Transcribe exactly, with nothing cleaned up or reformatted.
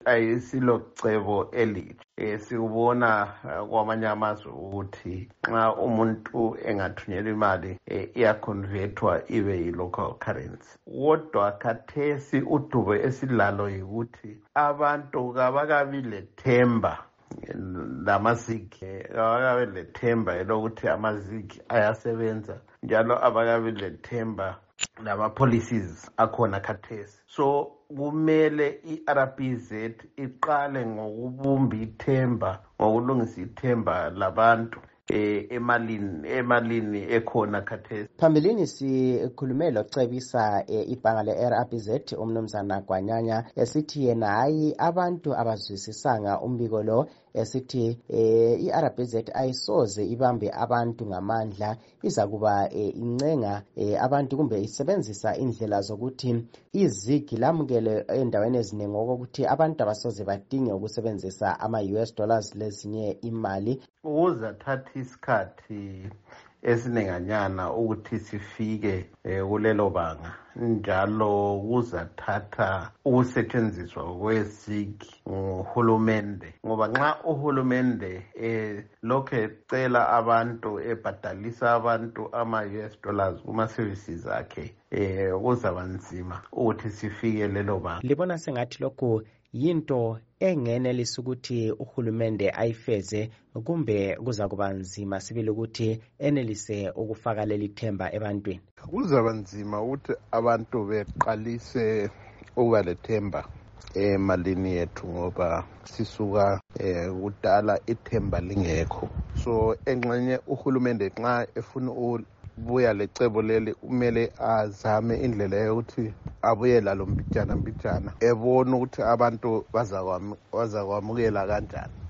ayisilocebo elihle. Eh, sikubona uh, kwamanye amazwe ukuthi nxa umuntu engathunyelwa imali eh, iyaconvertwa ibe yi-local currency. Kodwa khathesi udubo esilalo yikuthi abantu kabakabi lethemba lamazigi, kabakabi lethemba elokuthi amazigi ayasebenza, njalo abakabi lethemba lama policies akhona khathesi. So kumele i-R B Z iqale ngokubumba ithemba, ngokulungisa ithemba labantu eh emalini emalini ekhona khathesi. Phambilini sikhulume locebisa e, ibhanga le-R B Z umnumzana Gwanyanya esithi yena hayi abantu abazwisisanga umbiko lo, esithi e, i-R B Z ayisoze ibambe abantu ngamandla, izakuba e, incenga e, abantu kumbe isebenzisa indlela zokuthi izigi lamukele endaweni eziningi okokuthi abantu abasoze badinge ukusebenzisa ama-U S dollars lezinye imali. Uzathatha isikhathi esinenganyana ukuthi sifike eh, kulelo banga, njalo kuzathatha ukusetshenziswa kwezigi nguhulumende, ngoba nxa uhulumende eh, lokhu ecela abantu ebhadalisa abantu ama-U S dollars kuma-services akhe eh, kuzaba nzima ukuthi sifike lelo banga. Libona sengathi lokhu yinto engenelisa ukuthi uhulumende ayifeze, kumbe kuza kuba nzima sibili ukuthi enelise ukufaka leli themba ebantwini? Kuzaba nzima ukuthi abantu beqalise ukuba lethemba emalini yethu, ngoba sisuka eh, kudala ithemba lingekho. So engxenye uhulumende nxa efuna buya lecebo leli kumele azame indlela yokuthi abuye lalo mbijana mbijana ebona ukuthi abantu bazakwamukela kanjani.